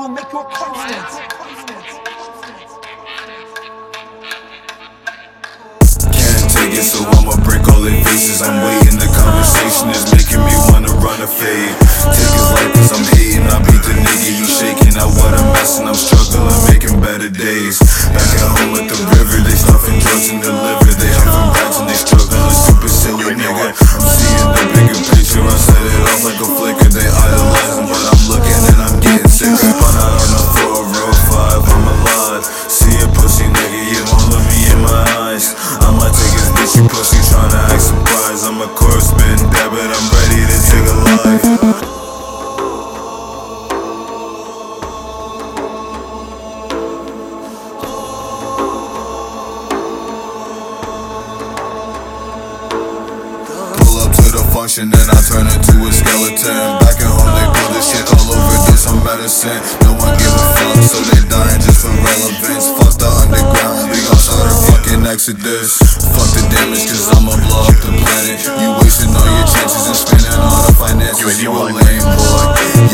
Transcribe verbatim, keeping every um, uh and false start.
will make your constant. Can't take it, so I'ma break all their faces. I'm waiting, the conversation is making me wanna run a fade. Take his life cause I'm hating, I beat the nigga, he shaking. Now what I'm messing, I'm struggling, making better days. Back at home at the river, they stuffing drugs in the liver. They huffing bags and they struggling, super silly nigga. I'm seeing the bigger picture, I set it off like a flicker. They idolizing, but I'm looking and I'm getting sicker. Spun out on the four row five, I'm alive. See a pussy nigga, you won't look me in my eyes. I'ma take his bitch, you pussy tryna act surprised. I'm a corpse, been dead, but I'm ready to take a life. Function, then I turn into a skeleton. Back at home, they pull this shit all over, this some medicine. No one give a fuck, so they dying just for relevance. Fuck the underground, we gon' start a fucking exodus. Fuck the damage, cause I'ma blow up the planet. You wasting all your chances and spending all the finances. You a lame boy,